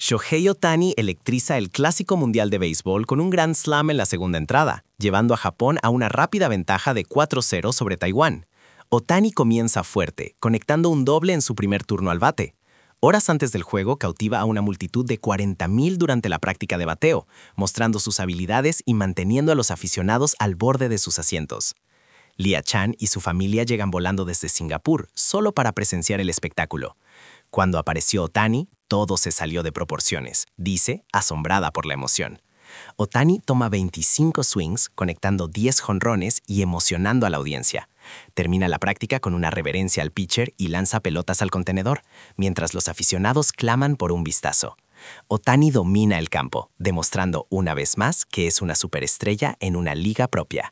Shohei Ohtani electriza el Clásico Mundial de Béisbol con un Grand Slam en la segunda entrada, llevando a Japón a una rápida ventaja de 4-0 sobre Taiwán. Ohtani comienza fuerte, conectando un doble en su primer turno al bate. Horas antes del juego cautiva a una multitud de 40,000 durante la práctica de bateo, mostrando sus habilidades y manteniendo a los aficionados al borde de sus asientos. Lia Chan y su familia llegan volando desde Singapur solo para presenciar el espectáculo. Cuando apareció Ohtani, todo se salió de proporciones, dice, asombrada por la emoción. Ohtani toma 25 swings, conectando 10 jonrones y emocionando a la audiencia. Termina la práctica con una reverencia al pitcher y lanza pelotas al contenedor, mientras los aficionados claman por un vistazo. Ohtani domina el campo, demostrando una vez más que es una superestrella en una liga propia.